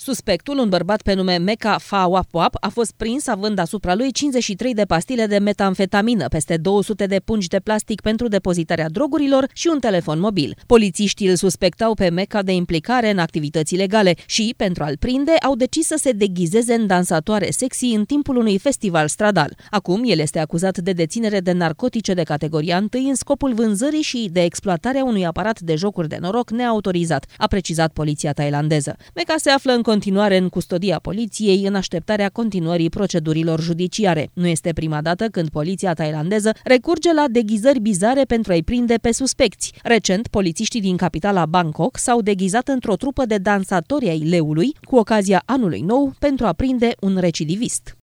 Suspectul, un bărbat pe nume Meka Fawapwap, a fost prins având asupra lui 53 de pastile de metamfetamină, peste 200 de pungi de plastic pentru depozitarea drogurilor și un telefon mobil. Polițiștii îl suspectau pe Meka de implicare în activități ilegale și, pentru a-l prinde, au decis să se deghizeze în dansatoare sexy în timpul unui festival stradal. Acum, el este acuzat de deținere de narcotice de categoria 1 în scopul vânzării și de exploatarea unui aparat de jocuri de noroc neautorizat, a precizat poliția thailandeză. Meka se află în continuare în custodia poliției în așteptarea continuării procedurilor judiciare. Nu este prima dată când poliția thailandeză recurge la deghizări bizare pentru a-i prinde pe suspecți. Recent, polițiștii din capitala Bangkok s-au deghizat într-o trupă de dansatori ai leului cu ocazia anului nou pentru a prinde un recidivist.